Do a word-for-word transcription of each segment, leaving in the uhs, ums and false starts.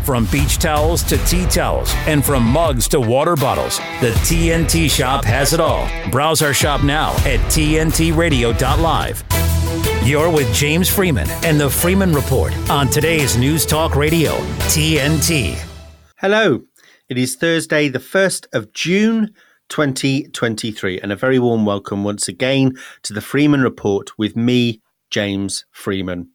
From beach towels to tea towels, and from mugs to water bottles, the T N T Shop has it all. Browse our shop now at T N T radio dot live. You're with James Freeman and the Freeman Report on today's News Talk Radio, T N T. Hello, it is Thursday, the first of June, twenty twenty-three, and a very warm welcome once again to the Freeman Report with me, James Freeman.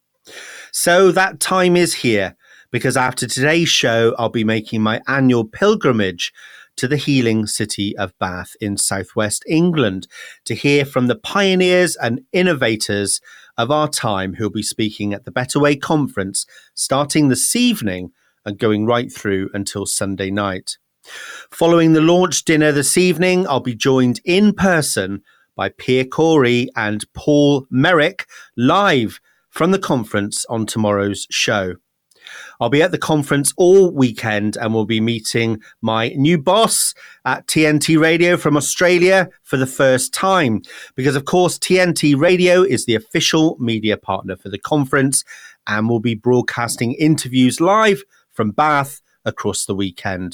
So that time is here, because after today's show, I'll be making my annual pilgrimage to the healing city of Bath in southwest England to hear from the pioneers and innovators of our time who'll be speaking at the Better Way conference starting this evening and going right through until Sunday night. Following the launch dinner this evening, I'll be joined in person by Pierre Corey and Paul Merrick live from the conference on tomorrow's show. I'll be at the conference all weekend and will be meeting my new boss at T N T Radio from Australia for the first time. Because, of course, T N T Radio is the official media partner for the conference and will be broadcasting interviews live from Bath across the weekend.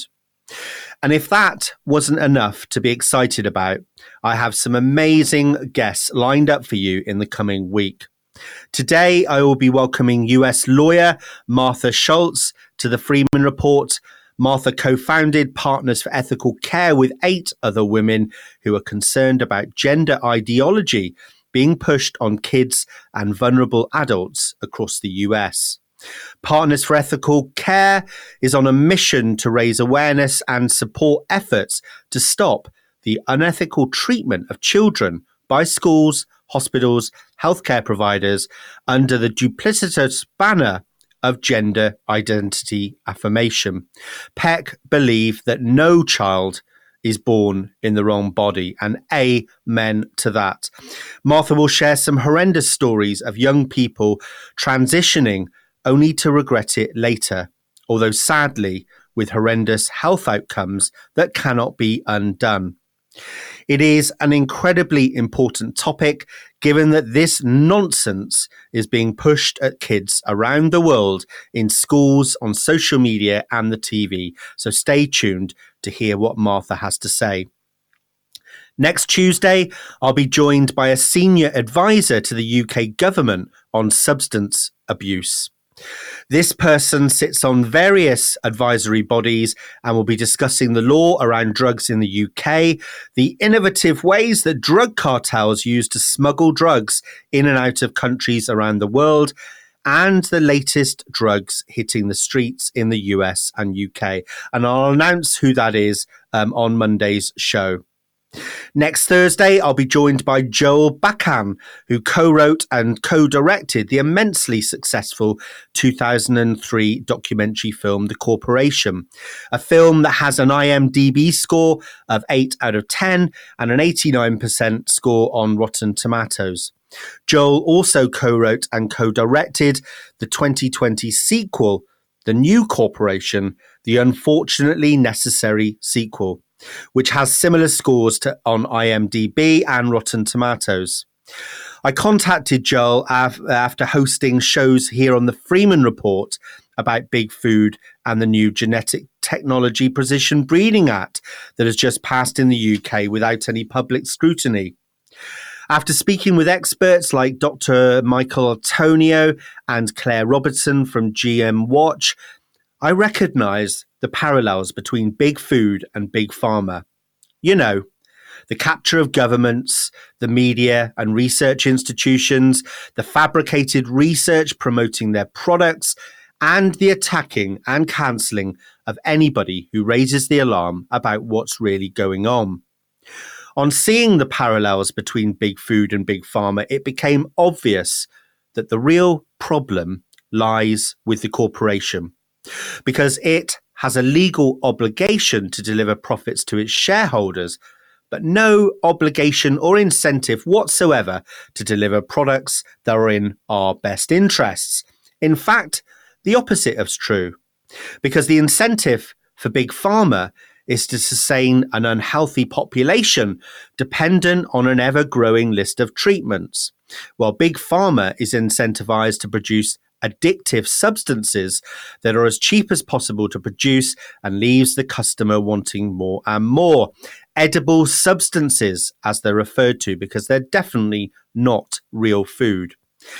And if that wasn't enough to be excited about, I have some amazing guests lined up for you in the coming week. Today, I will be welcoming U S lawyer Martha Schultz to the Freeman Report. Martha co-founded Partners for Ethical Care with eight other women who are concerned about gender ideology being pushed on kids and vulnerable adults across the U S. Partners for Ethical Care is on a mission to raise awareness and support efforts to stop the unethical treatment of children by schools, hospitals, healthcare providers under the duplicitous banner of gender identity affirmation. P E C believe that no child is born in the wrong body, and amen to that. Martha will share some horrendous stories of young people transitioning only to regret it later, although sadly with horrendous health outcomes that cannot be undone. It is an incredibly important topic, given that this nonsense is being pushed at kids around the world in schools, on social media and the T V. So stay tuned to hear what Martha has to say. Next Tuesday, I'll be joined by a senior advisor to the U K government on substance abuse. This person sits on various advisory bodies and will be discussing the law around drugs in the U K, the innovative ways that drug cartels use to smuggle drugs in and out of countries around the world, and the latest drugs hitting the streets in the U S and U K. And I'll announce who that is um, on Monday's show. Next Thursday, I'll be joined by Joel Bakan, who co-wrote and co-directed the immensely successful two thousand three documentary film, The Corporation, a film that has an I M D B score of eight out of ten and an eighty-nine percent score on Rotten Tomatoes. Joel also co-wrote and co-directed the twenty twenty sequel, The New Corporation, the unfortunately necessary sequel, which has similar scores to on I M D B and Rotten Tomatoes. I contacted Joel af- after hosting shows here on the Freeman Report about big food and the new Genetic Technology Precision Breeding Act that has just passed in the U K without any public scrutiny. After speaking with experts like Doctor Michael Antonio and Claire Robertson from G M Watch, I recognise the parallels between big food and big pharma. You know, the capture of governments, the media and research institutions, the fabricated research promoting their products, and the attacking and cancelling of anybody who raises the alarm about what's really going on. On seeing the parallels between big food and big pharma, it became obvious that the real problem lies with the corporation, because it has a legal obligation to deliver profits to its shareholders, but no obligation or incentive whatsoever to deliver products that are in our best interests. In fact, the opposite is true, because the incentive for big pharma is to sustain an unhealthy population dependent on an ever-growing list of treatments, while big pharma is incentivized to produce addictive substances that are as cheap as possible to produce and leaves the customer wanting more and more. Edible substances, as they're referred to, because they're definitely not real food.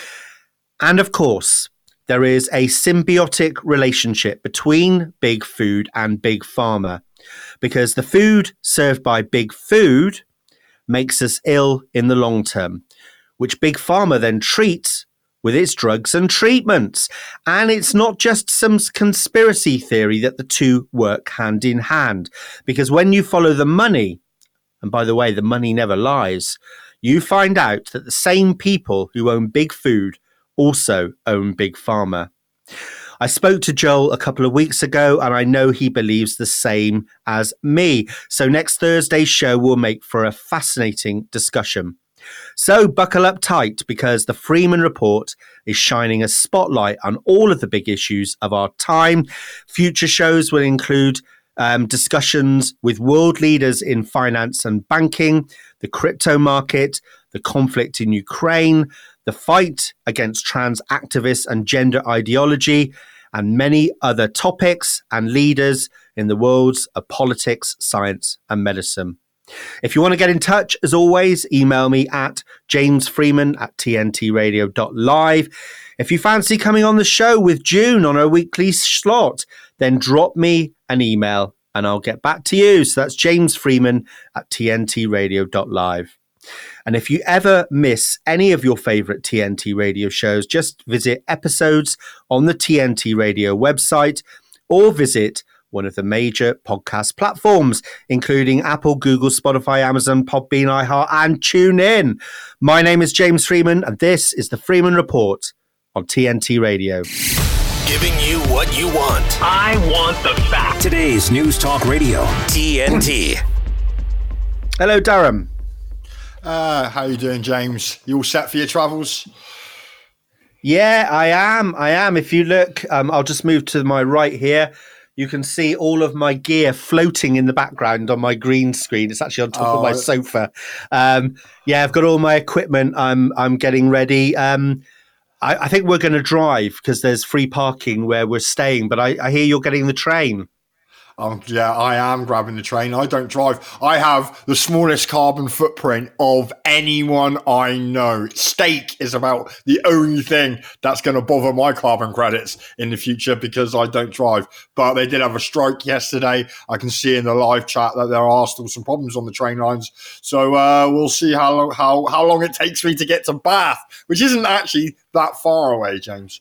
And of course, there is a symbiotic relationship between big food and big pharma, because the food served by big food makes us ill in the long term, which big pharma then treats with its drugs and treatments. And it's not just some conspiracy theory that the two work hand in hand, because when you follow the money, and by the way, the money never lies, you find out that the same people who own big food also own big pharma. I spoke to Joel a couple of weeks ago, and I know he believes the same as me. So next Thursday's show will make for a fascinating discussion. So buckle up tight, because the Freeman Report is shining a spotlight on all of the big issues of our time. Future shows will include um, discussions with world leaders in finance and banking, the crypto market, the conflict in Ukraine, the fight against trans activists and gender ideology, and many other topics and leaders in the worlds of politics, science, and medicine. If you want to get in touch, as always, email me at jamesfreeman at tntradio.live. If you fancy coming on the show with June on her weekly slot, then drop me an email and I'll get back to you. So that's jamesfreeman at tntradio.live. And if you ever miss any of your favorite T N T radio shows, just visit episodes on the T N T radio website or visit one of the major podcast platforms, including Apple, Google, Spotify, Amazon, Podbean, iHeart, and TuneIn. My name is James Freeman, and this is the Freeman Report on T N T Radio. Giving you what you want. I want the facts. Today's News Talk Radio, T N T. Hello, Durham. Uh, how you doing, James? You all set for your travels? Yeah, I am. I am. If you look, um, I'll just move to my right here. You can see all of my gear floating in the background on my green screen. It's actually on top oh, of my sofa. Um, yeah, I've got all my equipment. I'm I'm getting ready. Um, I, I think we're going to drive because there's free parking where we're staying. But I, I hear you're getting the train. Um, yeah, I am grabbing the train. I don't drive. I have the smallest carbon footprint of anyone I know. Steak is about the only thing that's going to bother my carbon credits in the future because I don't drive. But they did have a strike yesterday. I can see in the live chat that there are still some problems on the train lines. So uh, we'll see how long, how, how long it takes me to get to Bath, which isn't actually that far away, James.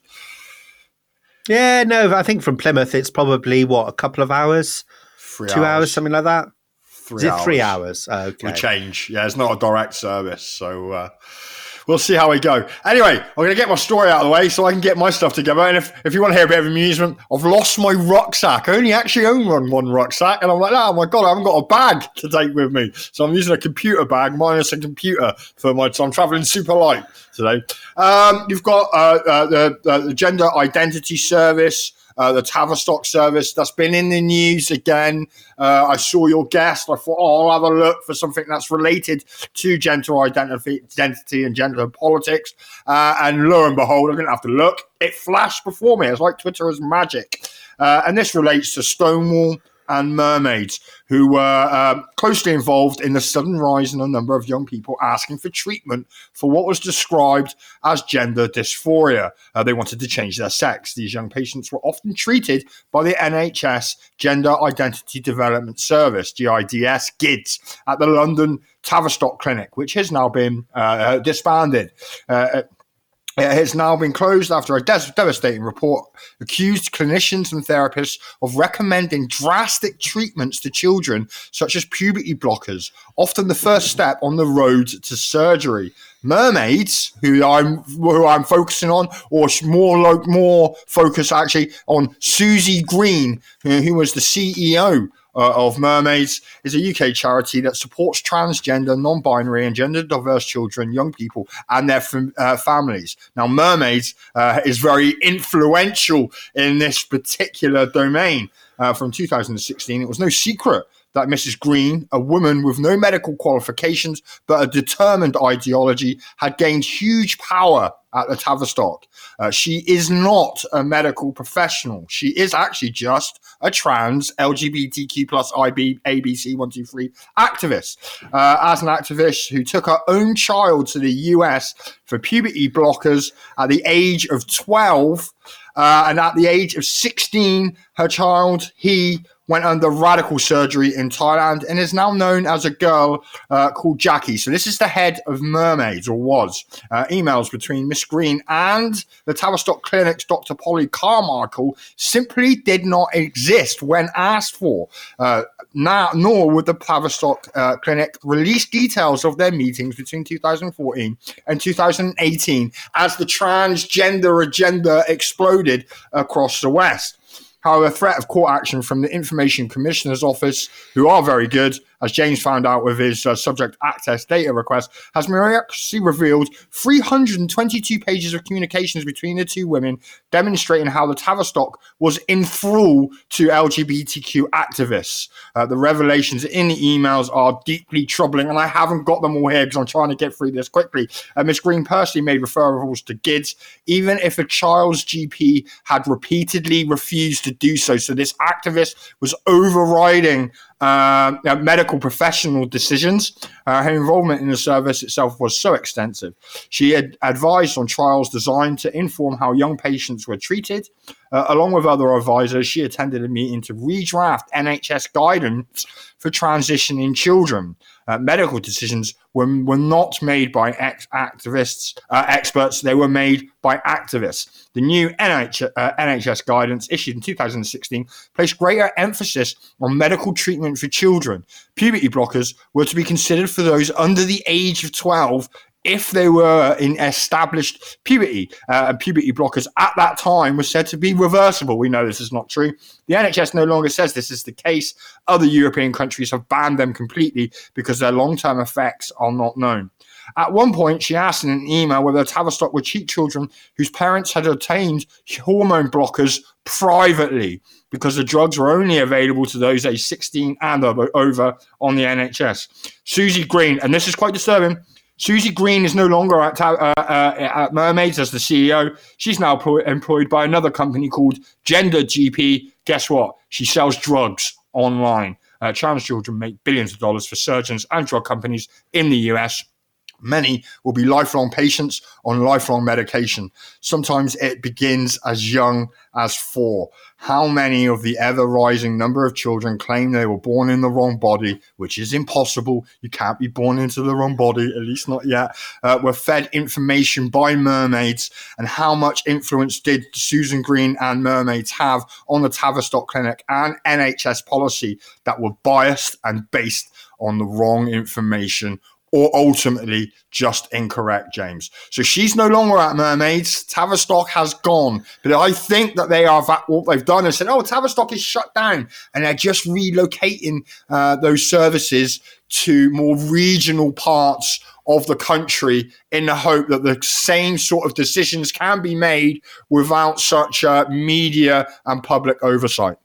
Yeah, no, I think from Plymouth it's probably, what, a couple of hours? Three Two hours. hours, something like that? Three Is it hours. three hours? Oh, okay. We change. Yeah, it's not a direct service. So uh, we'll see how we go. Anyway, I'm going to get my story out of the way so I can get my stuff together. And if, if you want to hear a bit of amusement, I've lost my rucksack. I only actually own one, one rucksack. And I'm like, oh my God, I haven't got a bag to take with me. So I'm using a computer bag minus a computer for my, so I'm traveling super light today. Um, you've got uh, uh, the, uh, the Gender Identity Service. Uh, the Tavistock service that's been in the news again. Uh, I saw your guest. I thought, oh, I'll have a look for something that's related to gender identity, identity and gender politics. Uh, and lo and behold, I didn't have to look. It flashed before me. It's like Twitter is magic. Uh, and this relates to Stonewall and mermaids, who were uh, closely involved in the sudden rise in the number of young people asking for treatment for what was described as gender dysphoria. Uh, they wanted to change their sex. These young patients were often treated by the N H S Gender Identity Development Service, G I D S, G I D S, at the London Tavistock Clinic, which has now been uh, disbanded. Uh, It has now been closed after a des- devastating report accused clinicians and therapists of recommending drastic treatments to children, such as puberty blockers, often the first step on the road to surgery. Mermaids, who I'm who I'm focusing on, or more lo- more focus actually on Susie Green, who, who was the C E O Uh, of Mermaids, is a U K charity that supports transgender, non-binary and gender-diverse children, young people and their fam- uh, families. Now, Mermaids uh, is very influential in this particular domain. uh, from two thousand sixteen. It was no secret that Missus Green, a woman with no medical qualifications but a determined ideology, had gained huge power at the Tavistock. Uh, she is not a medical professional. She is actually just a trans L G B T Q plus I B A B C one two three activist. Uh, as an activist who took her own child to the U S for puberty blockers at the age of twelve, uh, and at the age of sixteen, her child, he went under radical surgery in Thailand and is now known as a girl uh, called Jackie. So this is the head of Mermaids, or was. Uh, emails between Miss Green and the Tavistock Clinic's Doctor Polly Carmichael simply did not exist when asked for. Uh, now, nor would the Tavistock uh, Clinic release details of their meetings between two thousand fourteen and two thousand eighteen as the transgender agenda exploded across the West. However, threat of court action from the Information Commissioner's Office, who are very good, as James found out with his uh, subject access data request, has miraculously revealed three hundred twenty-two pages of communications between the two women, demonstrating how the Tavistock was in thrall to L G B T Q activists. Uh, the revelations in the emails are deeply troubling, and I haven't got them all here because I'm trying to get through this quickly. Uh, Miss Green personally made referrals to G I D S, even if a child's G P had repeatedly refused to do so. So this activist was overriding Uh, medical professional decisions. Uh, her involvement in the service itself was so extensive. She had advised on trials designed to inform how young patients were treated. Uh, along with other advisors, she attended a meeting to redraft N H S guidance for transitioning children. Uh, medical decisions were, were not made by ex- activists, uh, experts. They were made by activists. The new N H S, uh, N H S guidance issued in two thousand sixteen placed greater emphasis on medical treatment for children. Puberty blockers were to be considered for those under the age of twelve if they were in established puberty. Uh, and puberty blockers at that time were said to be reversible. We know this is not true. The N H S no longer says this is the case. Other European countries have banned them completely because their long-term effects are not known. At one point, she asked in an email whether Tavistock would treat children whose parents had obtained hormone blockers privately because the drugs were only available to those aged sixteen and over on the N H S. Susie Green, and this is quite disturbing, Susie Green is no longer at, uh, uh, at Mermaids as the C E O. She's now pro- employed by another company called Gender G P. Guess what? She sells drugs online. Uh, trans children make billions of dollars for surgeons and drug companies in the U S. Many will be lifelong patients on lifelong medication. Sometimes it begins as young as four. How many of the ever-rising number of children claim they were born in the wrong body, which is impossible. You can't be born into the wrong body, at least not yet. Uh, were fed information by Mermaids, and how much influence did Susan Green and Mermaids have on the Tavistock Clinic and N H S policy that were biased and based on the wrong information, or ultimately just incorrect, James. So she's no longer at Mermaids. Tavistock has gone. But I think that they are, what they've done is said, oh, Tavistock is shut down. And they're just relocating uh, those services to more regional parts of the country in the hope that the same sort of decisions can be made without such uh, media and public oversight.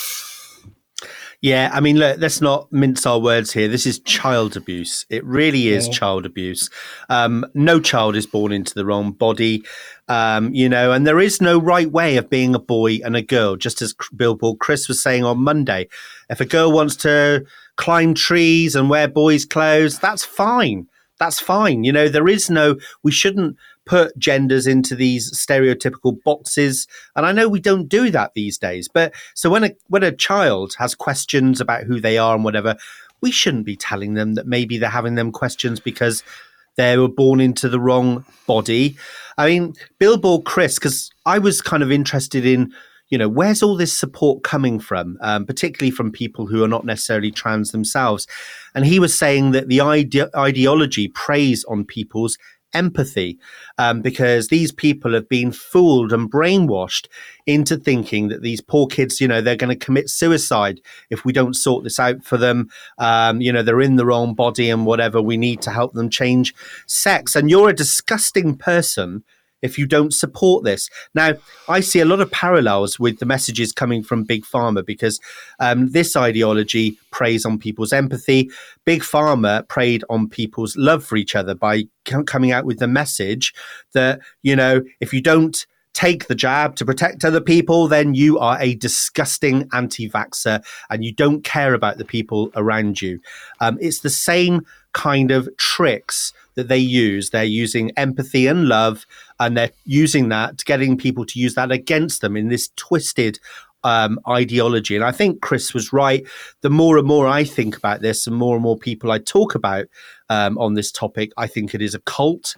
Yeah, I mean, look, let's not mince our words here. This is child abuse. It really is yeah. child abuse. Um, no child is born into the wrong body, um, you know, and there is no right way of being a boy and a girl, just as Billboard Chris was saying on Monday. If a girl wants to climb trees and wear boys' clothes, that's fine. That's fine. You know, there is no, we shouldn't put genders into these stereotypical boxes. And I know we don't do that these days. But so when a when a child has questions about who they are and whatever, we shouldn't be telling them that maybe they're having them questions because they were born into the wrong body. I mean, Billboard Chris, because I was kind of interested in, you know, where's all this support coming from, um, particularly from people who are not necessarily trans themselves. And he was saying that the ide- ideology preys on people's empathy, um, because these people have been fooled and brainwashed into thinking that these poor kids, you know, they're going to commit suicide if we don't sort this out for them. Um, you know, they're in the wrong body and whatever. We need to help them change sex. And you're a disgusting person if you don't support this. Now, I see a lot of parallels with the messages coming from Big Pharma, because um, this ideology preys on people's empathy. Big Pharma preyed on people's love for each other by c- coming out with the message that, you know, if you don't take the jab to protect other people, then you are a disgusting anti-vaxxer and you don't care about the people around you. Um, it's the same kind of tricks that they use. They're using empathy and love, and they're using that, getting people to use that against them in this twisted um, ideology. And I think Chris was right. The more and more I think about this, and more and more people I talk about um, on this topic, I think it is a cult.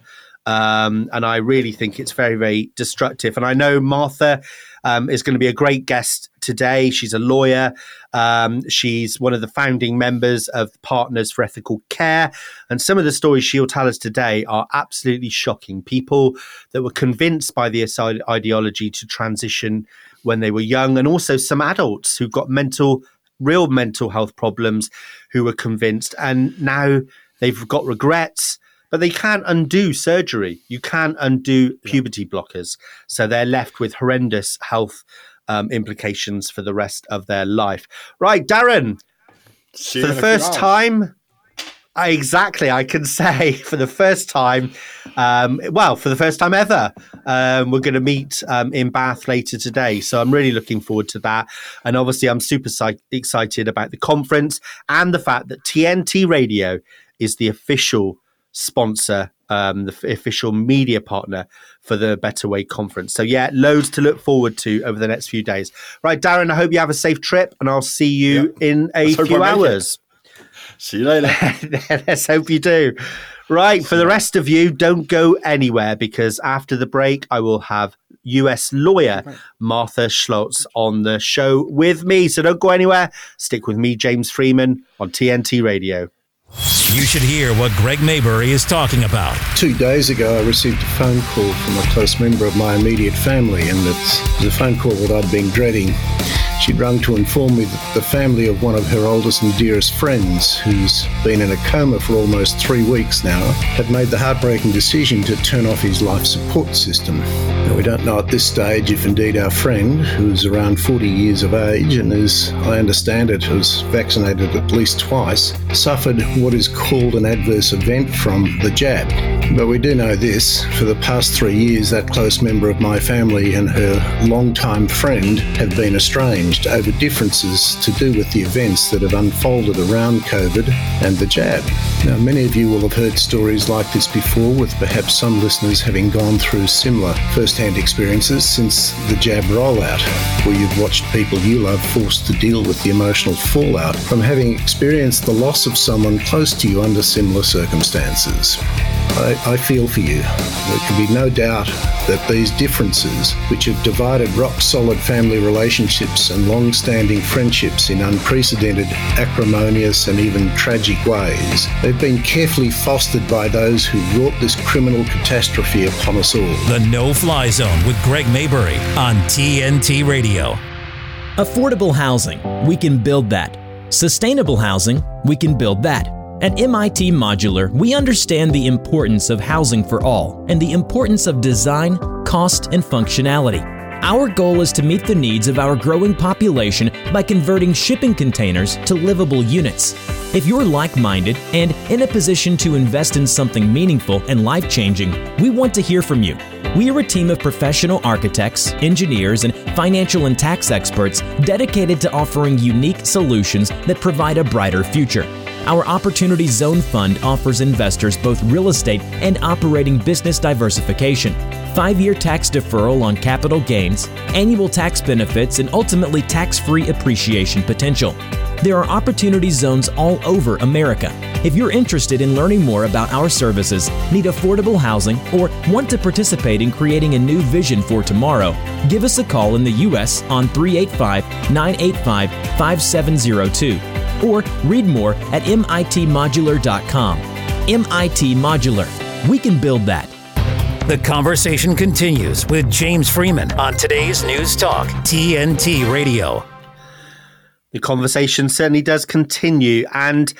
Um, and I really think it's very, very destructive. And I know Martha um, is going to be a great guest today. She's a lawyer. Um, she's one of the founding members of Partners for Ethical Care. And some of the stories she'll tell us today are absolutely shocking. People that were convinced by the ideology to transition when they were young, and also some adults who got mental, real mental health problems who were convinced. And now they've got regrets. But they can't undo surgery. You can't undo puberty blockers. So they're left with horrendous health um, implications for the rest of their life. Right, Darren, See for the first time, I, exactly, I can say for the first time, um, well, for the first time ever, um, we're going to meet um, in Bath later today. So I'm really looking forward to that. And obviously, I'm super si- excited about the conference and the fact that T N T Radio is the official sponsor, um, the f- official media partner for the Better Way conference. So yeah, loads to look forward to over the next few days. Right, Darren, I hope you have a safe trip, and I'll see you yeah. in a few hours. See you later. Let's hope you do. Right, for the rest of you, don't go anywhere, because after the break, I will have U S lawyer Martha Schlotz on the show with me. So don't go anywhere. Stick with me, James Freeman, on T N T Radio. You should hear what Greg Maybury is talking about. Two days ago, I received a phone call from a close member of my immediate family, and it was a phone call that I'd been dreading. She'd rung to inform me that the family of one of her oldest and dearest friends, who's been in a coma for almost three weeks now, had made the heartbreaking decision to turn off his life support system. Now, we don't know at this stage if indeed our friend, who's around forty years of age and, as I understand it, was vaccinated at least twice, suffered what is called an adverse event from the jab. But we do know this: for the past three years, that close member of my family and her longtime friend have been estranged over differences to do with the events that have unfolded around COVID and the jab. Now, many of you will have heard stories like this before, with perhaps some listeners having gone through similar first-hand experiences since the jab rollout, where you've watched people you love forced to deal with the emotional fallout from having experienced the loss of someone close to you under similar circumstances. I, I feel for you. There can be no doubt that these differences, which have divided rock-solid family relationships and long-standing friendships in unprecedented, acrimonious and even tragic ways, they've been carefully fostered by those who wrought this criminal catastrophe upon us all. The No-Fly Zone with Greg Maybury on T N T Radio. Affordable housing, we can build that. Sustainable housing, we can build that. At M I T Modular, we understand the importance of housing for all and the importance of design, cost, and functionality. Our goal is to meet the needs of our growing population by converting shipping containers to livable units. If you're like-minded and in a position to invest in something meaningful and life-changing, we want to hear from you. We are a team of professional architects, engineers, and financial and tax experts dedicated to offering unique solutions that provide a brighter future. Our Opportunity Zone Fund offers investors both real estate and operating business diversification, five-year tax deferral on capital gains, annual tax benefits, and ultimately tax-free appreciation potential. There are opportunity zones all over America. If you're interested in learning more about our services, need affordable housing, or want to participate in creating a new vision for tomorrow, give us a call in the U S on three eight five, nine eight five, five seven zero two. Or read more at M I T modular dot com. M I T Modular. We can build that. The conversation continues with James Freeman on today's News Talk, T N T Radio. The conversation certainly does continue. And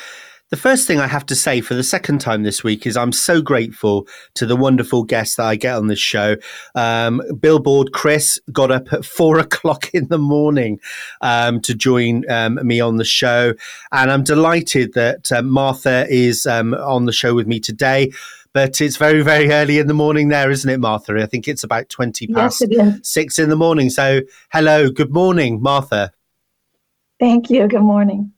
The first thing I have to say for the second time this week is I'm so grateful to the wonderful guests that I get on this show. Um, Billboard Chris got up at four o'clock in the morning um, to join um, me on the show. And I'm delighted that uh, Martha is um, on the show with me today. But it's very, very early in the morning there, isn't it, Martha? I think it's about twenty past yes, six in the morning. So hello, good morning, Martha. Thank you. Good morning.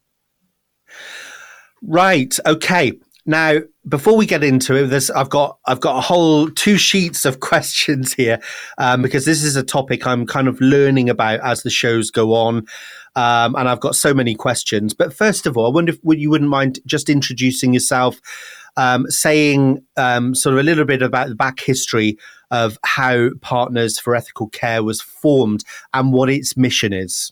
Right. Okay. Now, before we get into it, this I've got I've got a whole two sheets of questions here um, because this is a topic I'm kind of learning about as the shows go on, um, and I've got so many questions. But first of all, I wonder if you wouldn't mind just introducing yourself, um, saying um, sort of a little bit about the back history of how Partners for Ethical Care was formed and what its mission is.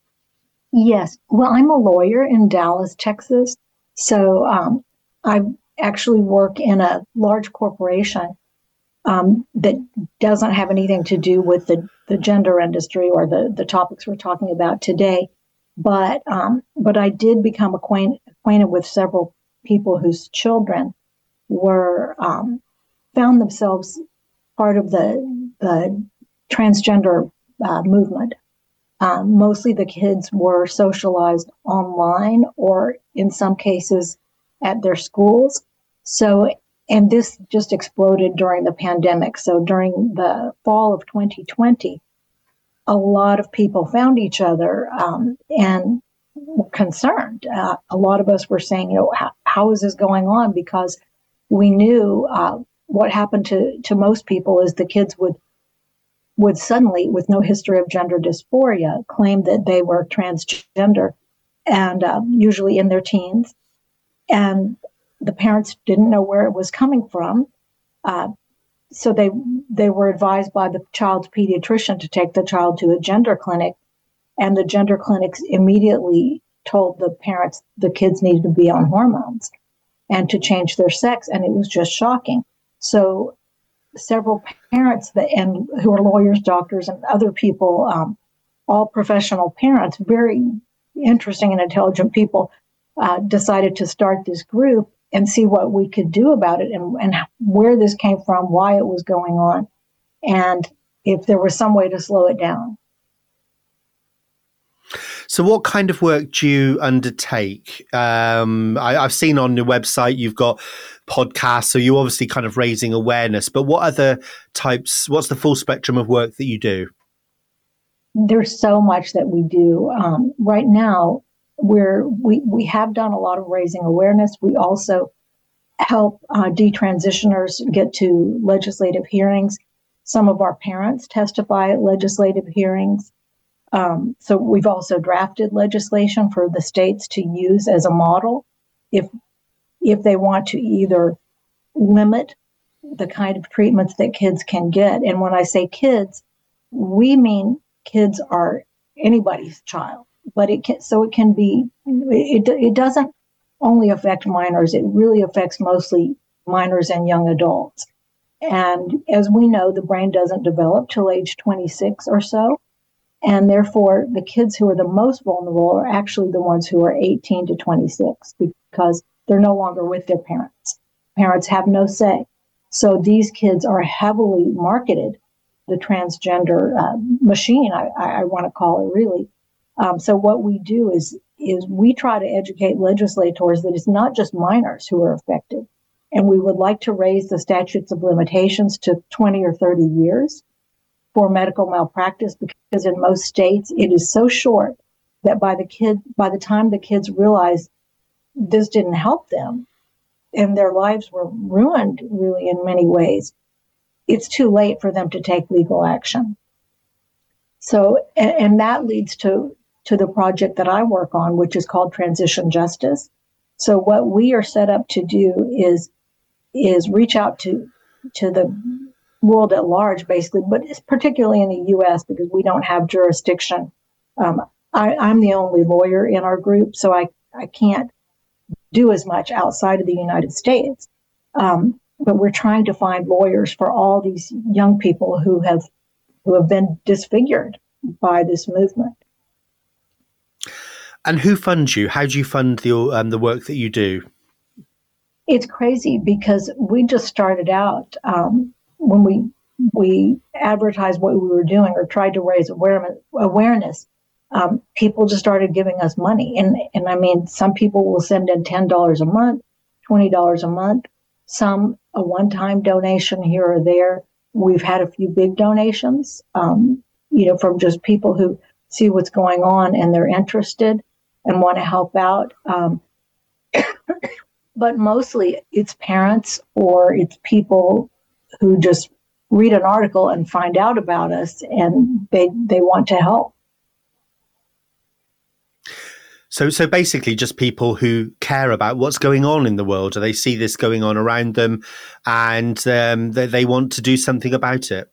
Yes. Well, I'm a lawyer in Dallas, Texas. So um, I actually work in a large corporation um, that doesn't have anything to do with the, the gender industry or the, the topics we're talking about today. But um, but I did become acquaint, acquainted with several people whose children were um, found themselves part of the, the transgender uh, movement. Um, mostly the kids were socialized online or in some cases at their schools. So, and this just exploded during the pandemic. So during the fall of twenty twenty, a lot of people found each other um, and were concerned. Uh, a lot of us were saying, you know, how, how is this going on? Because we knew uh, what happened to, to most people is the kids would would suddenly, with no history of gender dysphoria, claim that they were transgender, and uh, usually in their teens. And the parents didn't know where it was coming from. Uh, so they they were advised by the child's pediatrician to take the child to a gender clinic. And the gender clinics immediately told the parents the kids needed to be on hormones and to change their sex. And it was just shocking. So several parents that and who are lawyers, doctors, and other people, um, all professional parents, very interesting and intelligent people, uh, decided to start this group and see what we could do about it and, and where this came from, why it was going on, and if there was some way to slow it down. So what kind of work do you undertake? Um, I, I've seen on your website you've got podcasts, so you're obviously kind of raising awareness, but what other types, what's the full spectrum of work that you do? There's so much that we do. Um, right now, we're, we, we have done a lot of raising awareness. We also help uh, detransitioners get to legislative hearings. Some of our parents testify at legislative hearings. Um, so we've also drafted legislation for the states to use as a model if if they want to either limit the kind of treatments that kids can get. And when I say kids, we mean kids are anybody's child, but it can, so it can be, it, it doesn't only affect minors. It really affects mostly minors and young adults. And as we know, the brain doesn't develop till age twenty-six or so. And therefore, the kids who are the most vulnerable are actually the ones who are eighteen to twenty-six because they're no longer with their parents. Parents have no say. So these kids are heavily marketed, the transgender uh, machine, I, I want to call it really. Um, so what we do is, is we try to educate legislators that it's not just minors who are affected. And we would like to raise the statutes of limitations to twenty or thirty years. For medical malpractice, because in most states it is so short that by the kid, by the time the kids realize this didn't help them and their lives were ruined really in many ways, it's too late for them to take legal action. So, and, and that leads to, to the project that I work on, which is called Transition Justice. So what we are set up to do is, is reach out to, to the world at large, basically, but it's particularly in the U S because we don't have jurisdiction. Um, I, I'm the only lawyer in our group, so I, I can't do as much outside of the United States. Um, but we're trying to find lawyers for all these young people who have who have been disfigured by this movement. And who funds you? How do you fund the um, the work that you do? It's crazy because we just started out um, when we we advertised what we were doing or tried to raise awareness. awareness um, people just started giving us money, and and I mean, some people will send in ten dollars a month, twenty dollars a month, some a one-time donation here or there. We've had a few big donations, um, you know, from just people who see what's going on and they're interested and want to help out. Um, but mostly it's parents or it's people who just read an article and find out about us and they, they want to help. So, so basically just people who care about what's going on in the world, or they see this going on around them and um, they, they want to do something about it.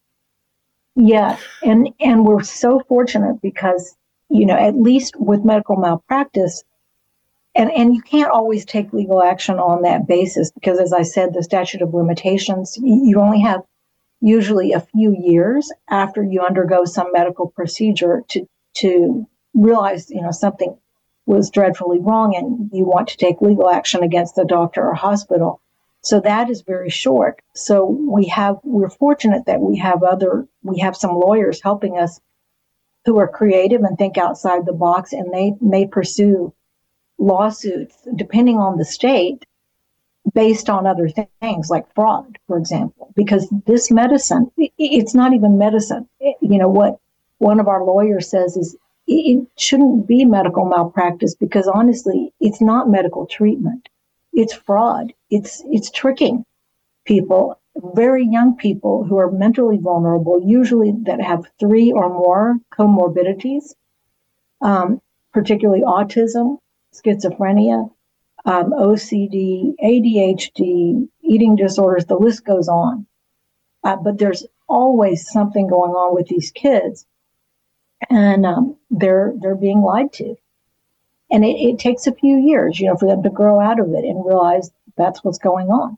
Yeah. And, and we're so fortunate because, you know, at least with medical malpractice, and, and you can't always take legal action on that basis because, as I said, the statute of limitations, you only have usually a few years after you undergo some medical procedure to, to realize, you know, something was dreadfully wrong and you want to take legal action against the doctor or hospital. So that is very short. So we have, we're fortunate that we have other, we have some lawyers helping us who are creative and think outside the box, and they may pursue lawsuits depending on the state based on other th- things like fraud, for example, because this medicine, it, it's not even medicine. It, you know, what one of our lawyers says is it, it shouldn't be medical malpractice because honestly, it's not medical treatment. It's fraud. It's it's tricking people, very young people who are mentally vulnerable, usually that have three or more comorbidities, um, particularly autism, schizophrenia, um, O C D, A D H D, eating disorders, the list goes on. Uh, but there's always something going on with these kids, and um, they're they're being lied to. And it, it takes a few years, you know, for them to grow out of it and realize that's what's going on.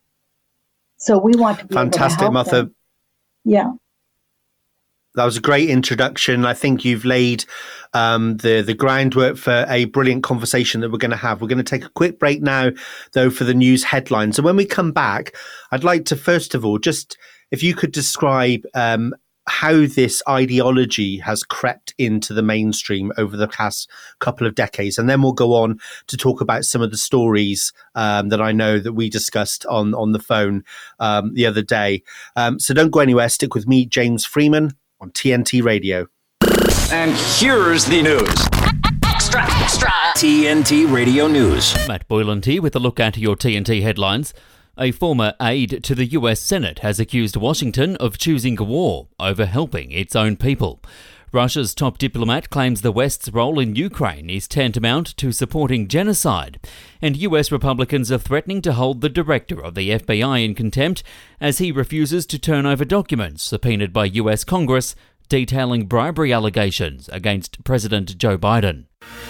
So we want to be Fantastic, able to help Martha. them. Yeah. That was a great introduction. I think you've laid um, the, the groundwork for a brilliant conversation that we're going to have. We're going to take a quick break now, though, for the news headlines. And when we come back, I'd like to, first of all, just if you could describe um, how this ideology has crept into the mainstream over the past couple of decades. And then we'll go on to talk about some of the stories um, that I know that we discussed on, on the phone um, the other day. Um, so don't go anywhere. Stick with me, James Freeman, on T N T Radio. And here's the news. Extra, extra. T N T Radio News. Matt Boyland here with a look at your T N T headlines. A former aide to the U S Senate has accused Washington of choosing war over helping its own people. Russia's top diplomat claims the West's role in Ukraine is tantamount to supporting genocide. And U S Republicans are threatening to hold the director of the F B I in contempt as he refuses to turn over documents subpoenaed by U S Congress detailing bribery allegations against President Joe Biden.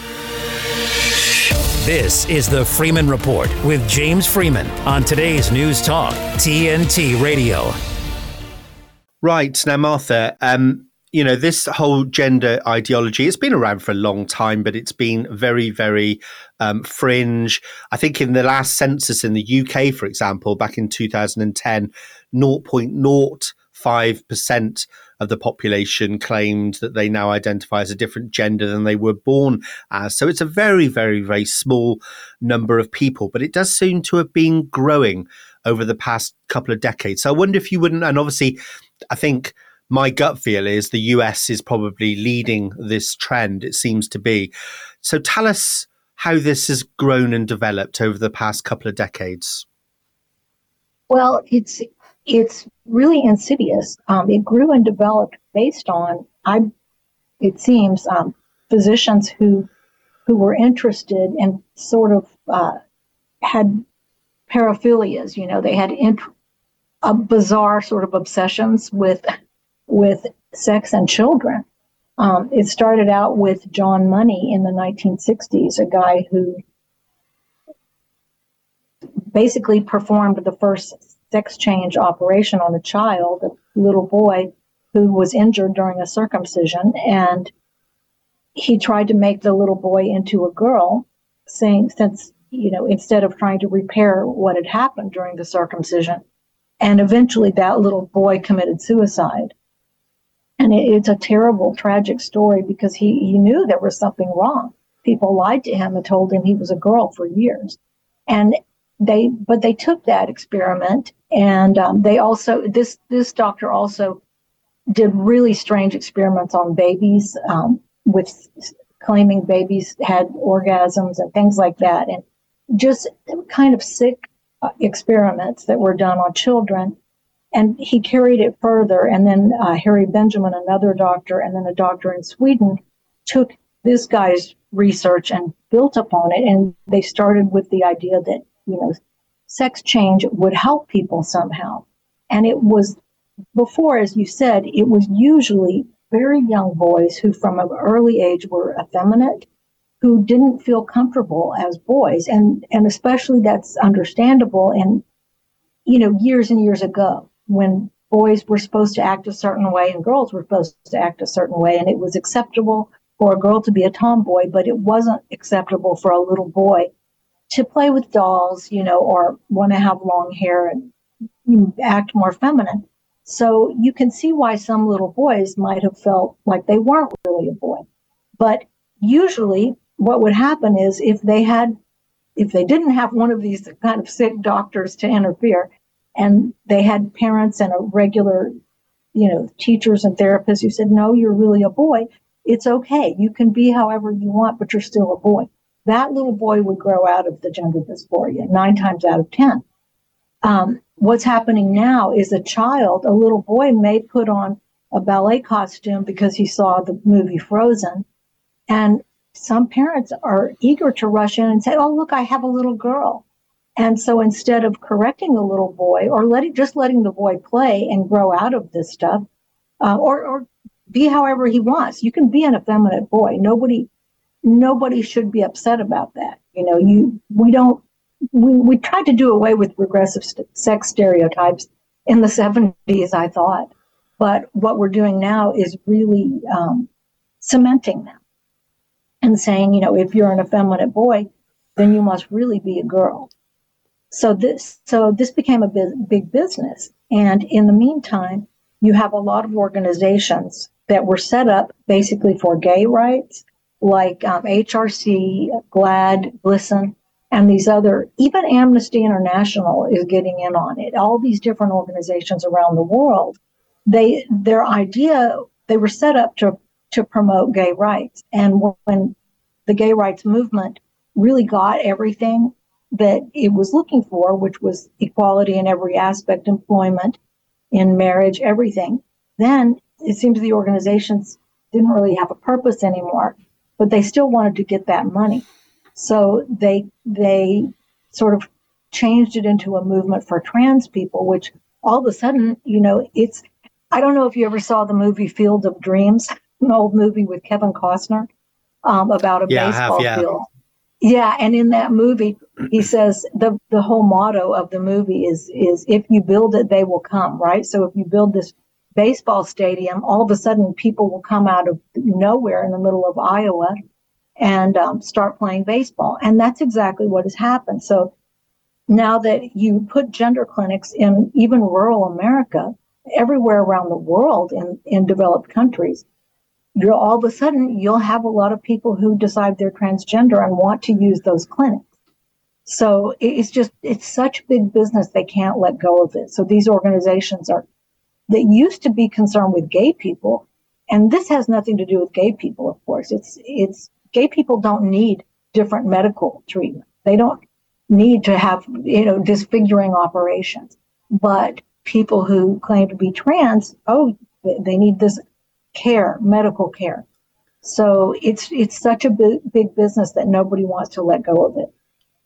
This is the Freeman Report with James Freeman on today's News Talk, T N T Radio. Right. Now, Martha, um, you know, this whole gender ideology, it's been around for a long time, but it's been very, very um, fringe. I think in the last census in the U K, for example, back in two thousand ten, zero point zero five percent of the population claimed that they now identify as a different gender than they were born as. So it's a very, very, very small number of people, but it does seem to have been growing over the past couple of decades. So I wonder if you wouldn't, and obviously I think my gut feel is the U S is probably leading this trend, it seems to be. So tell us how this has grown and developed over the past couple of decades. Well, it's it's really insidious. Um, it grew and developed based on, I, it seems, um, physicians who who were interested and sort of uh, had paraphilias. You know, they had int- a bizarre sort of obsessions with with sex and children. Um, it started out with John Money in the nineteen sixties, a guy who basically performed the first sex change operation on a child, a little boy who was injured during a circumcision. And he tried to make the little boy into a girl, saying, since, you know, instead of trying to repair what had happened during the circumcision. And eventually that little boy committed suicide. And it, it's a terrible, tragic story because he, he knew there was something wrong. People lied to him and told him he was a girl for years. And they, but they took that experiment, and um, they also, this, this doctor also did really strange experiments on babies, um, with claiming babies had orgasms and things like that. And just kind of sick uh, experiments that were done on children. And he carried it further. And then uh, Harry Benjamin, another doctor, and then a doctor in Sweden, took this guy's research and built upon it. And they started with the idea that, you know, sex change would help people somehow. And it was, before, as you said, it was usually very young boys who from an early age were effeminate, who didn't feel comfortable as boys. And, and especially that's understandable. And, you know, years and years ago, when boys were supposed to act a certain way and girls were supposed to act a certain way, and it was acceptable for a girl to be a tomboy, but it wasn't acceptable for a little boy to play with dolls, you know, or want to have long hair and you know, act more feminine. So you can see why some little boys might have felt like they weren't really a boy. But usually what would happen is if they had, if they didn't have one of these kind of sick doctors to interfere, and they had parents and a regular, you know, teachers and therapists who said, no, you're really a boy. It's okay. You can be however you want, but you're still a boy. That little boy would grow out of the gender dysphoria nine times out of ten. Um, what's happening now is a child, a little boy may put on a ballet costume because he saw the movie Frozen. And some parents are eager to rush in and say, oh, look, I have a little girl. And so instead of correcting the little boy or letting, just letting the boy play and grow out of this stuff, uh, or, or be however he wants, you can be an effeminate boy. Nobody, nobody should be upset about that. You know, you, we don't, we, we tried to do away with regressive st- sex stereotypes in the seventies, I thought. But what we're doing now is really um, cementing them and saying, you know, if you're an effeminate boy, then you must really be a girl. So this, so this became a big, big business. And in the meantime, you have a lot of organizations that were set up basically for gay rights, like um, H R C, GLAAD, GLSEN, and these other, even Amnesty International is getting in on it. All these different organizations around the world, they, their idea, they were set up to, to promote gay rights. And when the gay rights movement really got everything that it was looking for, which was equality in every aspect, employment, in marriage, everything, then it seems the organizations didn't really have a purpose anymore, but they still wanted to get that money. So they they sort of changed it into a movement for trans people, which all of a sudden, you know, it's, I don't know if you ever saw the movie Field of Dreams, an old movie with Kevin Costner um, about a yeah, baseball I have, yeah. field. Yeah, and in that movie, he says the, the whole motto of the movie is, is if you build it, they will come, right? So if you build this baseball stadium, all of a sudden people will come out of nowhere in the middle of Iowa and um, start playing baseball. And that's exactly what has happened. So now that you put gender clinics in even rural America, everywhere around the world in, in developed countries, you're all of a sudden, you'll have a lot of people who decide they're transgender and want to use those clinics. So it's just, it's such big business, they can't let go of it. So these organizations are, that used to be concerned with gay people, and this has nothing to do with gay people, of course. It's, it's, gay people don't need different medical treatment. They don't need to have, you know, disfiguring operations. But people who claim to be trans, oh, they need this care, medical care. So it's it's such a big, big business that nobody wants to let go of it.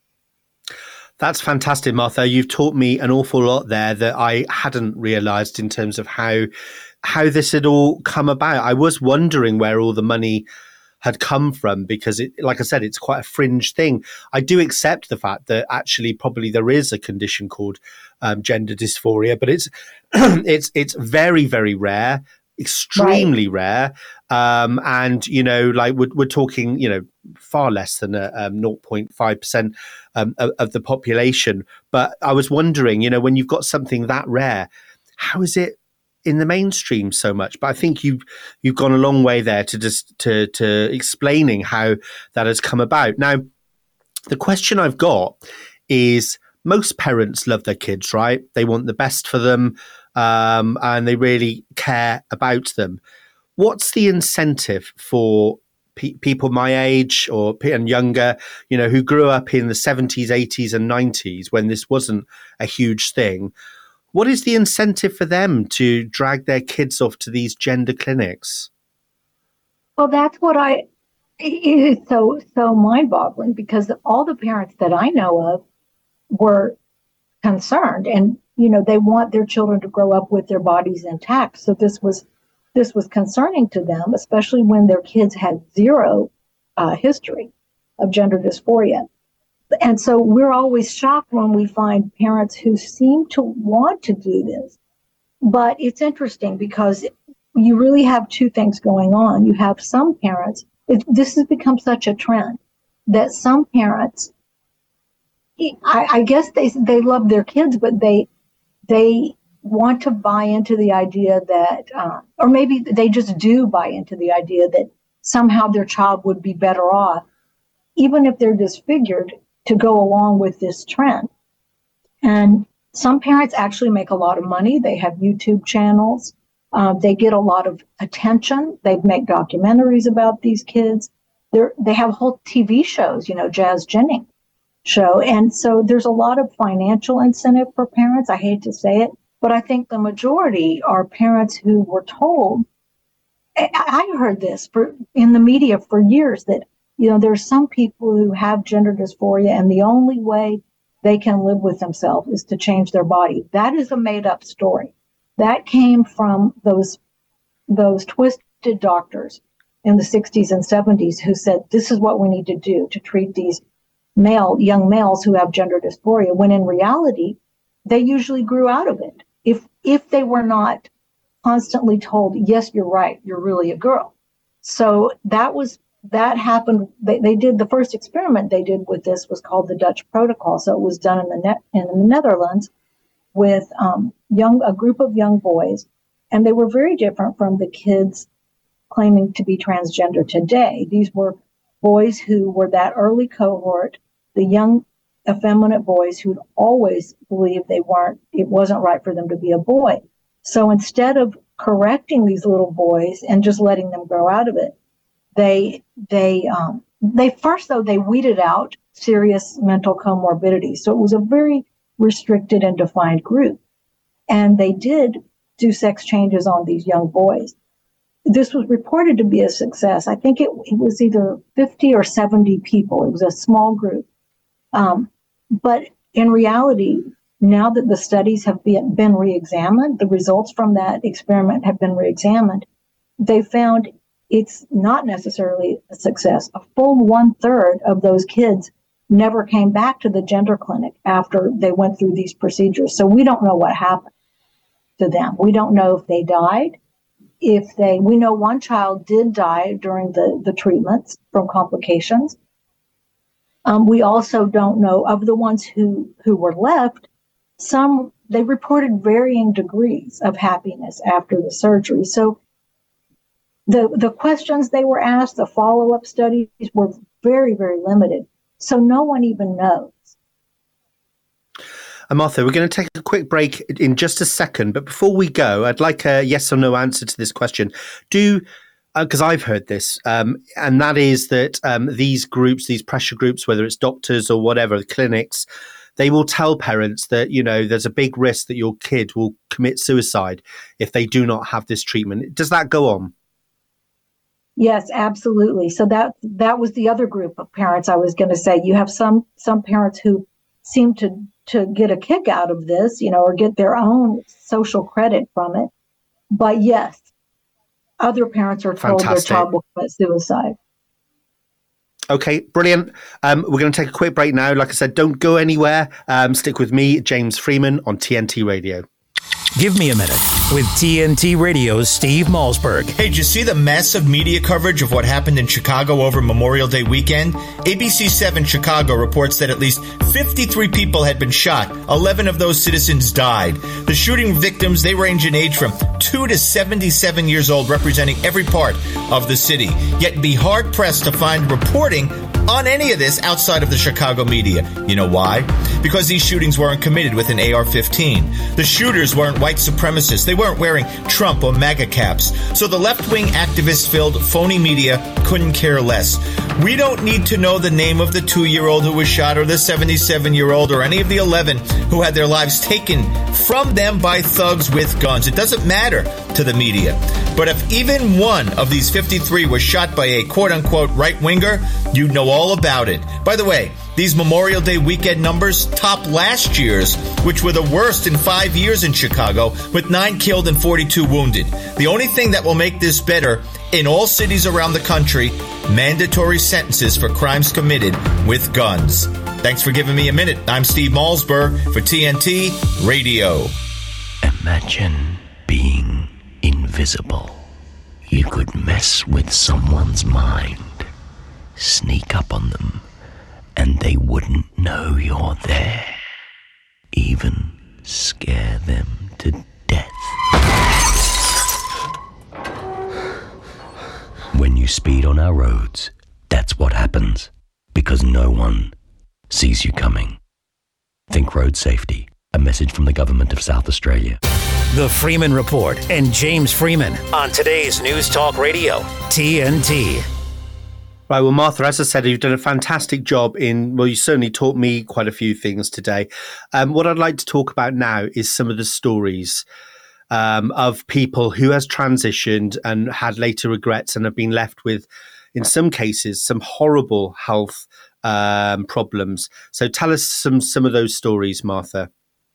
That's fantastic, Martha. You've taught me an awful lot there that I hadn't realised in terms of how how this had all come about. I was wondering where all the money had come from because, it, like I said, it's quite a fringe thing. I do accept the fact that actually probably there is a condition called um, gender dysphoria, but it's it's it's very, very rare. extremely right. rare. Um, and, you know, like we're, we're talking, you know, far less than a um, zero point five percent um, of, of the population. But I was wondering, you know, when you've got something that rare, how is it in the mainstream so much? But I think you've you've gone a long way there to just to to explaining how that has come about. Now, the question I've got is, most parents love their kids, right? They want the best for them, um, and they really care about them. What's the incentive for pe- people my age or and younger, you know, who grew up in the seventies, eighties, and nineties when this wasn't a huge thing? What is the incentive for them to drag their kids off to these gender clinics? Well, that's what I, it is so, so mind-boggling, because all the parents that I know of were concerned, and, you know, they want their children to grow up with their bodies intact. So this was, this was concerning to them, especially when their kids had zero uh, history of gender dysphoria. And so we're always shocked when we find parents who seem to want to do this. But it's interesting because you really have two things going on. You have some parents, it, this has become such a trend that some parents, I, I guess they they love their kids, but they they want to buy into the idea that, uh, or maybe they just do buy into the idea that somehow their child would be better off, even if they're disfigured, to go along with this trend. And some parents actually make a lot of money. They have YouTube channels. Uh, they get a lot of attention. They make documentaries about these kids. They're, they have whole T V shows, you know, Jazz Jennings show. And so there's a lot of financial incentive for parents. I hate to say it, but I think the majority are parents who were told, I, I heard this for in the media for years, that, you know, there's some people who have gender dysphoria and the only way they can live with themselves is to change their body. That is a made up story. That came from those, those twisted doctors in the sixties and seventies who said, this is what we need to do to treat these male, young males who have gender dysphoria, when in reality, they usually grew out of it. If, if they were not constantly told, yes, you're right, you're really a girl. So that was, that happened. They, they did the first experiment they did with this was called the Dutch protocol. So it was done in the net in the Netherlands with um, young a group of young boys, and they were very different from the kids claiming to be transgender today. These were boys who were that early cohort, the young effeminate boys who'd always believed they weren't. It wasn't right for them to be a boy. So instead of correcting these little boys and just letting them grow out of it, They, they, um, they first, though, they weeded out serious mental comorbidities. So it was a very restricted and defined group. And they did do sex changes on these young boys. This was reported to be a success. I think it, it was either fifty or seventy people. It was a small group. Um, but in reality, now that the studies have been, been re-examined, the results from that experiment have been re-examined, they found it's not necessarily a success. A full one third of those kids never came back to the gender clinic after they went through these procedures. So we don't know what happened to them. We don't know if they died. If they, we know one child did die during the, the treatments from complications. Um, we also don't know, of the ones who, who were left, some, they reported varying degrees of happiness after the surgery. So The the questions they were asked, the follow-up studies were very, very limited. So no one even knows. And Martha, we're going to take a quick break in just a second. But before we go, I'd like a yes or no answer to this question. Do, because uh, I've heard this, um, and that is that um, these groups, these pressure groups, whether it's doctors or whatever, clinics, they will tell parents that, you know, there's a big risk that your kid will commit suicide if they do not have this treatment. Does that go on? Yes, absolutely. So that that was the other group of parents I was going to say. You have some some parents who seem to to get a kick out of this, you know, or get their own social credit from it. But yes, other parents are told Fantastic. Their child will commit suicide. Okay, brilliant. Um, we're going to take a quick break now. Like I said, don't go anywhere. Um, stick with me, James Freeman, on T N T Radio. Give Me a Minute with T N T Radio's Steve Malzberg. Hey, did you see the massive media coverage of what happened in Chicago over Memorial Day weekend? A B C seven Chicago reports that at least fifty-three people had been shot. eleven of those citizens died. The shooting victims, they range in age from two to seventy-seven years old, representing every part of the city. Yet be hard-pressed to find reporting on any of this outside of the Chicago media. You know why? Because these shootings weren't committed with an A R fifteen. The shooters weren't white supremacists. They weren't wearing Trump or MAGA caps. So the left-wing activist-filled phony media couldn't care less. We don't need to know the name of the two-year-old who was shot or the seventy-seven-year-old or any of the eleven who had their lives taken from them by thugs with guns. It doesn't matter to the media. But if even one of these fifty-three was shot by a quote-unquote right-winger, you'd know all about it. By the way, these Memorial Day weekend numbers top last year's, which were the worst in five years in Chicago, with nine killed and forty-two wounded. The only thing that will make this better, in all cities around the country, mandatory sentences for crimes committed with guns. Thanks for giving me a minute. I'm Steve Malzberg for T N T Radio. Imagine being invisible. You could mess with someone's mind, sneak up on them, and they wouldn't know you're there. Even scare them to death. When you speed on our roads, that's what happens, because no one sees you coming. Think road safety. A message from the government of South Australia. The Freeman Report and James Freeman on today's News Talk Radio, T N T. Right, well, Martha, as I said, you've done a fantastic job in, well, you certainly taught me quite a few things today. Um, what I'd like to talk about now is some of the stories um, of people who has transitioned and had later regrets and have been left with, in some cases, some horrible health um, problems. So tell us some some of those stories, Martha.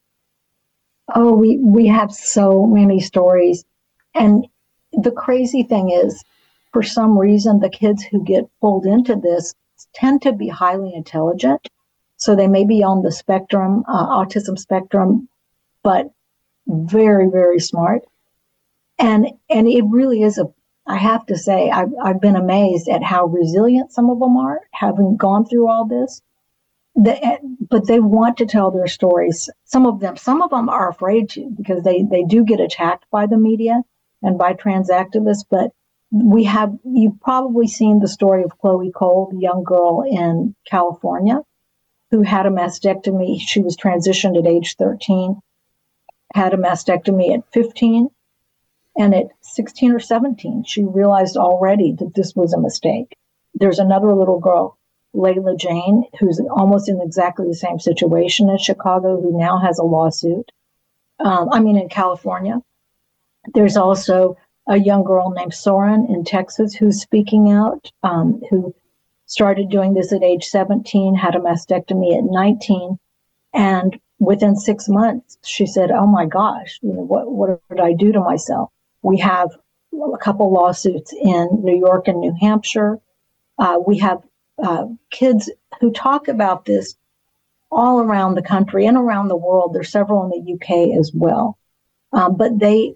Oh, we, we have so many stories. And the crazy thing is, for some reason, the kids who get pulled into this tend to be highly intelligent. So they may be on the spectrum, uh, autism spectrum, but very, very smart. And and it really is a, I have to say, I've, I've been amazed at how resilient some of them are, having gone through all this. The, but they want to tell their stories. Some of them, some of them are afraid to, because they, they do get attacked by the media and by trans activists. But we have, you've probably seen the story of Chloe Cole, the young girl in California who had a mastectomy. She was transitioned at age thirteen, had a mastectomy at fifteen, and at sixteen or seventeen, she realized already that this was a mistake. There's another little girl, Layla Jane, who's almost in exactly the same situation in Chicago, who now has a lawsuit. Um, I mean, in California. There's also a young girl named Soren in Texas who's speaking out, um, who started doing this at age seventeen, had a mastectomy at nineteen, and within six months, she said, oh my gosh, you know, what, what did I do to myself? We have a couple lawsuits in New York and New Hampshire. Uh, we have uh, kids who talk about this all around the country and around the world. There's several in the U K as well. Um, but they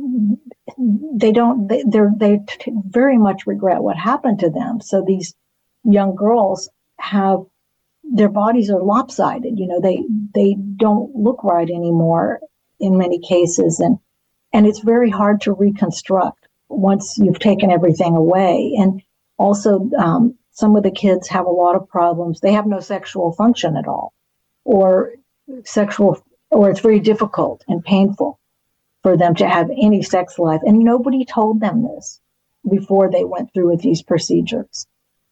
they don't, they they're, they t- very much regret what happened to them. So these young girls have, their bodies are lopsided. You know, they they don't look right anymore in many cases. And, and it's very hard to reconstruct once you've taken everything away. And also, um, some of the kids have a lot of problems. They have no sexual function at all, or sexual, or it's very difficult and painful for them to have any sex life. And nobody told them this before they went through with these procedures.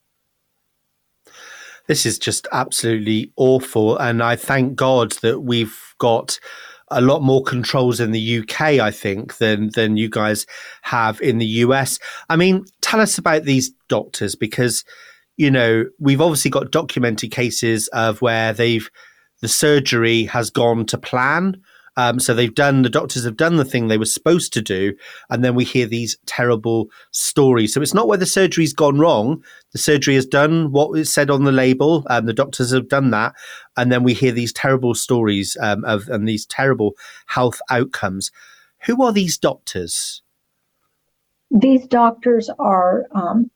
This is just absolutely awful. And I thank God that we've got a lot more controls in the U K, I think, than than you guys have in the U S. I mean, tell us about these doctors, because, you know, we've obviously got documented cases of where they've, the surgery has gone to plan. Um, so they've done, the doctors have done the thing they were supposed to do, and then we hear these terrible stories. So it's not where the surgery's gone wrong. The surgery has done what is said on the label, and the doctors have done that, and then we hear these terrible stories um, of and these terrible health outcomes. Who are these doctors? These doctors are, um,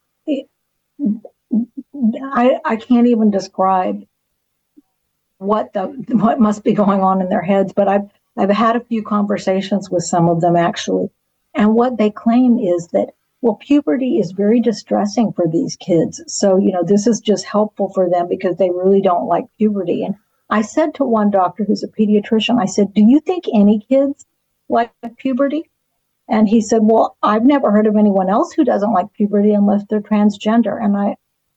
I, I can't even describe what the what must be going on in their heads, but I've I've had a few conversations with some of them actually, and what they claim is that, well, puberty is very distressing for these kids. So, you know, this is just helpful for them because they really don't like puberty. And I said to one doctor who's a pediatrician, I said, do you think any kids like puberty? And he said, well, I've never heard of anyone else who doesn't like puberty unless they're transgender. And I,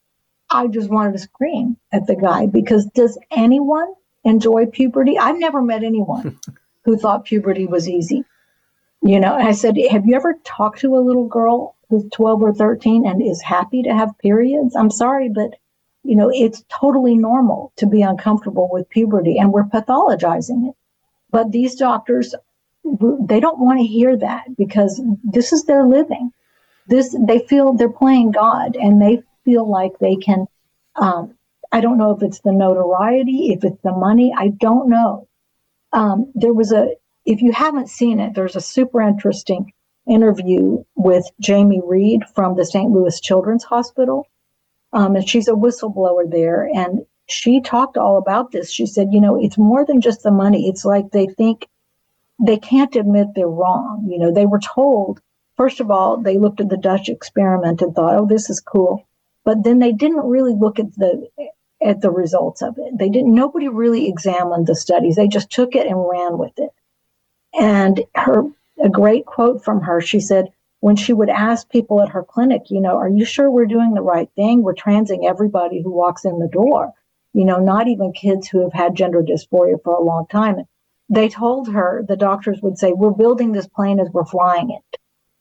I just wanted to scream at the guy, because does anyone enjoy puberty? I've never met anyone who thought puberty was easy. You know, and I said, have you ever talked to a little girl who's twelve or thirteen and is happy to have periods? I'm sorry, but, you know, it's totally normal to be uncomfortable with puberty, and we're pathologizing it. But these doctors, they don't want to hear that, because this is their living. This, they feel they're playing God, and they feel like they can, um, I don't know if it's the notoriety, if it's the money, I don't know. Um, there was a, if you haven't seen it, there's a super interesting interview with Jamie Reed from the Saint Louis Children's Hospital. Um, and she's a whistleblower there. And she talked all about this. She said, you know, it's more than just the money. It's like they think they can't admit they're wrong. You know, they were told, first of all, they looked at the Dutch experiment and thought, oh, this is cool. But then they didn't really look at the at the results of it. They didn't, nobody really examined the studies. They just took it and ran with it. And her, a great quote from her, she said, when she would ask people at her clinic, you know, are you sure we're doing the right thing? We're transing everybody who walks in the door, you know, not even kids who have had gender dysphoria for a long time. They told her, the doctors would say, we're building this plane as we're flying it.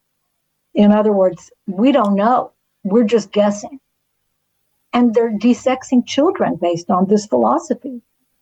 In other words, we don't know. We're just guessing. And they're desexing children based on this philosophy.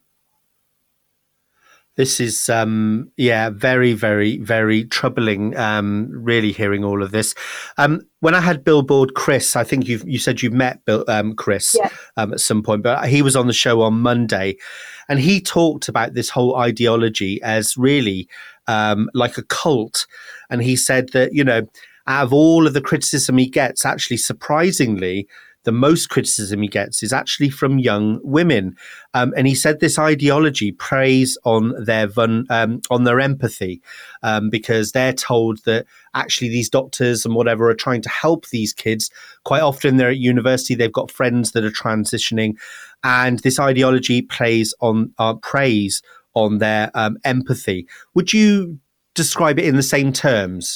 This is, um, yeah, very, very, very troubling, um, really hearing all of this. Um, when I had Billboard Chris, I think you've, you said you've met Bill, um, Chris yeah. um, at some point, but he was on the show on Monday, and he talked about this whole ideology as really um, like a cult. And he said that, you know, out of all of the criticism he gets, actually, surprisingly, the most criticism he gets is actually from young women. Um, and he said this ideology preys on their vun, um, on their empathy, um, because they're told that actually these doctors and whatever are trying to help these kids. Quite often they're at university, they've got friends that are transitioning, and this ideology plays on, uh, preys on their um, empathy. Would you describe it in the same terms?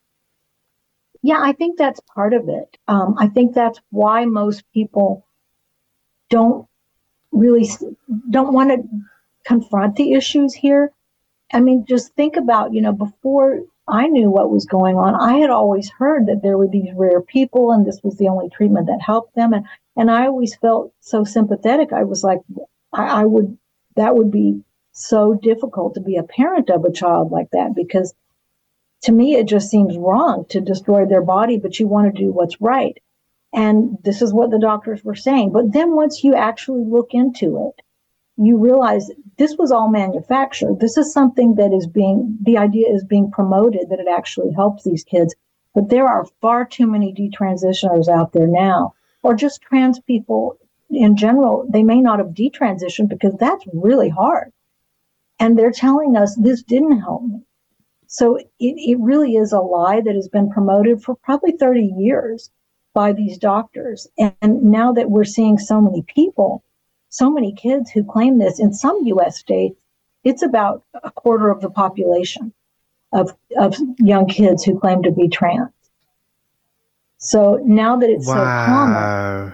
Yeah, I think that's part of it. Um, I think that's why most people don't really don't want to confront the issues here. I mean, just think about, you know, before I knew what was going on, I had always heard that there were these rare people and this was the only treatment that helped them. And, and I always felt so sympathetic. I was like, I, I would, that would be so difficult to be a parent of a child like that, because to me, it just seems wrong to destroy their body, but you want to do what's right. And this is what the doctors were saying. But then once you actually look into it, you realize this was all manufactured. This is something that is being, the idea is being promoted that it actually helps these kids. But there are far too many detransitioners out there now, or just trans people in general. They may not have detransitioned because that's really hard. And they're telling us this didn't help me. So it, it really is a lie that has been promoted for probably thirty years by these doctors. And, and now that we're seeing so many people, so many kids who claim this in some U S states, it's about a quarter of the population of, of young kids who claim to be trans. So now that it's wow. so common,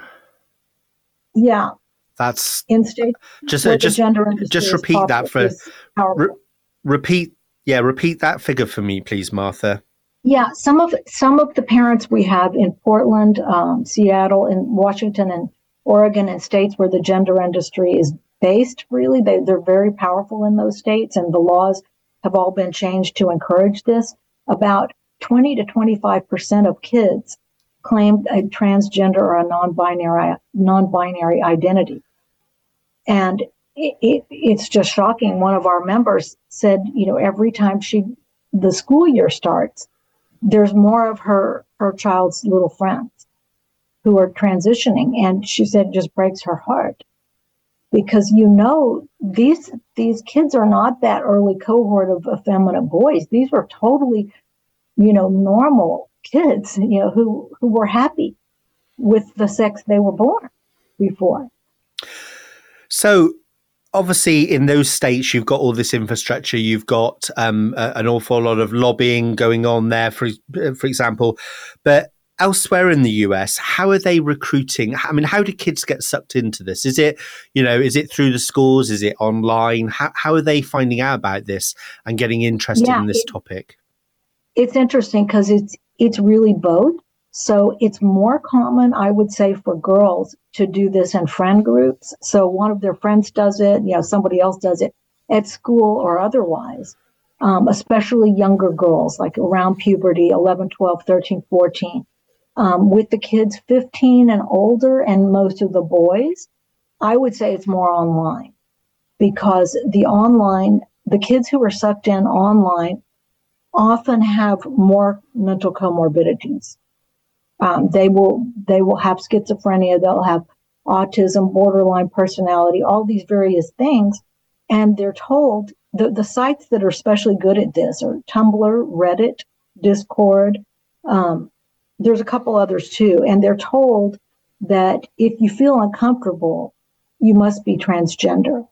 yeah, that's in states just where uh, just the gender industry just repeat is that for re- repeat. Yeah, repeat that figure for me, please, Martha. Yeah, some of some of the parents we have in Portland, um, Seattle, and Washington, and Oregon, and states where the gender industry is based, really. They, they're very powerful in those states, and the laws have all been changed to encourage this. About twenty to twenty-five percent of kids claimed a transgender or a non-binary non-binary identity. And it, it, it's just shocking. One of our members said, you know, every time she the school year starts, there's more of her, her child's little friends who are transitioning. And she said it just breaks her heart. Because, you know, these these kids are not that early cohort of effeminate boys. These were totally, you know, normal kids, you know, who, who were happy with the sex they were born before. So, obviously, in those states, you've got all this infrastructure. You've got um, a, an awful lot of lobbying going on there, for for example. But elsewhere in the U S, how are they recruiting? I mean, how do kids get sucked into this? Is it, you know, is it through the schools? Is it online? How how are they finding out about this and getting interested yeah, in this it, topic? It's interesting because it's it's really both. So it's more common, I would say, for girls to do this in friend groups. So one of their friends does it, you know, somebody else does it at school or otherwise, um, especially younger girls, like around puberty, eleven, twelve, thirteen, fourteen. Um, with the kids fifteen and older and most of the boys, I would say it's more online because the online, the kids who are sucked in online often have more mental comorbidities. Um, they will they will have schizophrenia, they'll have autism, borderline personality, all these various things. And they're told, the, the sites that are especially good at this are Tumblr, Reddit, Discord. Um, there's a couple others too. And they're told that if you feel uncomfortable, you must be transgender.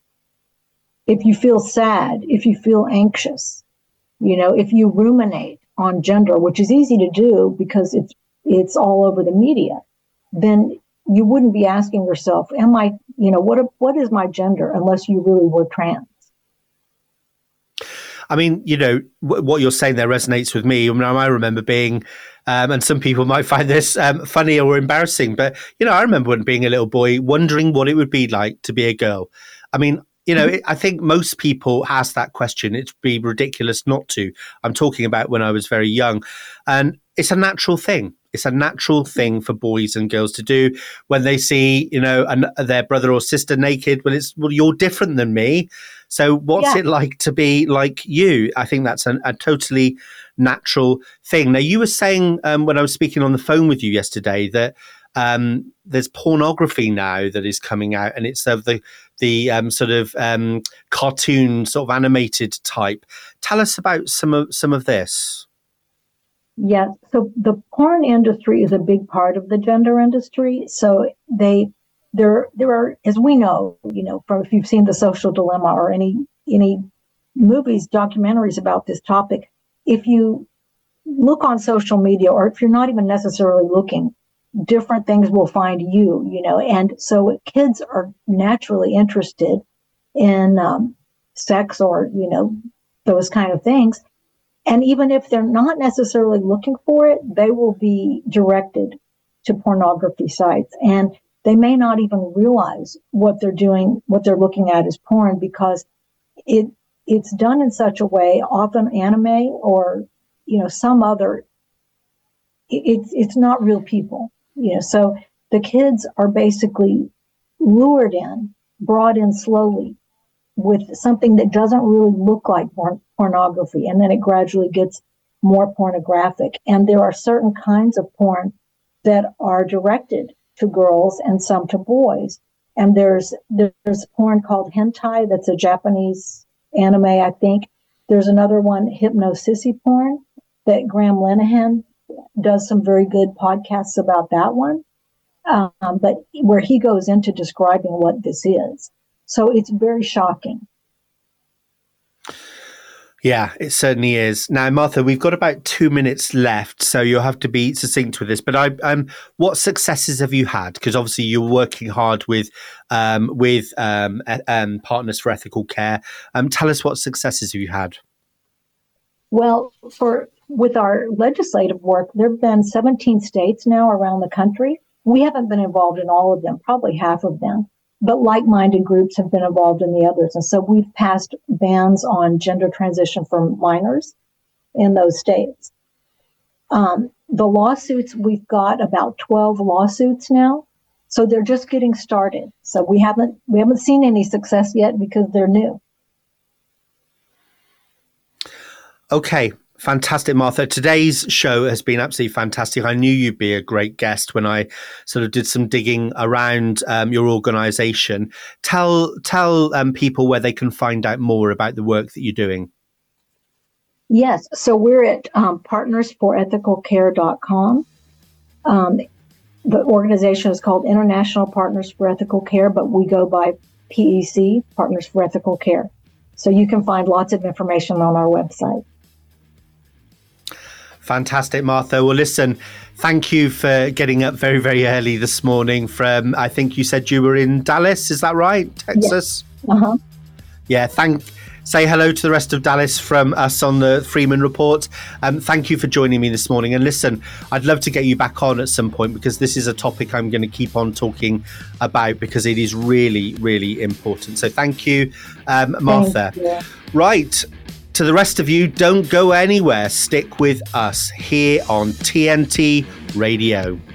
If you feel sad, if you feel anxious, you know, if you ruminate on gender, which is easy to do because it's it's all over the media, then you wouldn't be asking yourself, am I, you know, what what is my gender, unless you really were trans. I mean, you know, w- what you're saying there resonates with me. I mean, I remember being, um, and some people might find this um, funny or embarrassing, but, you know, I remember when being a little boy wondering what it would be like to be a girl. I mean, you know, it, I think most people ask that question. It'd be ridiculous not to. I'm talking about when I was very young. And it's a natural thing. It's a natural thing for boys and girls to do when they see, you know, an, their brother or sister naked. Well, it's, well, you're different than me. So what's yeah. it like to be like you? I think that's an, a totally natural thing. Now, you were saying um, when I was speaking on the phone with you yesterday that um, there's pornography now that is coming out, and it's of the the um, sort of um, cartoon, sort of animated type. Tell us about some of some of this. Yeah, so the porn industry is a big part of the gender industry. So they there there are, as we know, you know, from if you've seen The Social Dilemma or any any movies, documentaries about this topic, if you look on social media, or if you're not even necessarily looking, different things will find you, you know. And so kids are naturally interested in um, sex or, you know, those kind of things. And even if they're not necessarily looking for it, they will be directed to pornography sites. And they may not even realize what they're doing, what they're looking at is porn, because it it's done in such a way, often anime or, you know, some other, it, it's it's not real people. You know, so the kids are basically lured in, brought in slowly with something that doesn't really look like porn- pornography. And then it gradually gets more pornographic. And there are certain kinds of porn that are directed to girls and some to boys. And there's there's porn called hentai, that's a Japanese anime, I think. There's another one, hypnosissy porn, that Graham Linehan does some very good podcasts about that one, um, but where he goes into describing what this is. So it's very shocking. Yeah, it certainly is. Now, Martha, we've got about two minutes left, so you'll have to be succinct with this. But I, um, what successes have you had? Because obviously you're working hard with um, with um, um, Partners for Ethical Care. Um, tell us what successes have you had? Well, for with our legislative work, there have been seventeen states now around the country. We haven't been involved in all of them, probably half of them. but like-minded groups have been involved in the others. And so we've passed bans on gender transition for minors in those states. Um, the lawsuits, we've got about twelve lawsuits now. So they're just getting started. So we haven't we haven't seen any success yet because they're new. Okay, fantastic, Martha. Today's show has been absolutely fantastic. I knew you'd be a great guest when I sort of did some digging around um, your organisation. Tell tell um, people where they can find out more about the work that you're doing. Yes, so we're at um, partners for ethical care dot com. Um, the organization is called International Partners for Ethical Care, but we go by P E C, Partners for Ethical Care. So you can find lots of information on our website. Fantastic, Martha. Well, listen, thank you for getting up very, very early this morning from, I think you said you were in Dallas, is that right? Texas? Yeah. Uh-huh. Yeah, thank Say hello to the rest of Dallas from us on the Freeman Report. Um, thank you for joining me this morning. And listen, I'd love to get you back on at some point because this is a topic I'm going to keep on talking about because it is really, really important. So thank you, um, Martha. Thank you. Right. To the rest of you, don't go anywhere. Stick with us here on T N T Radio.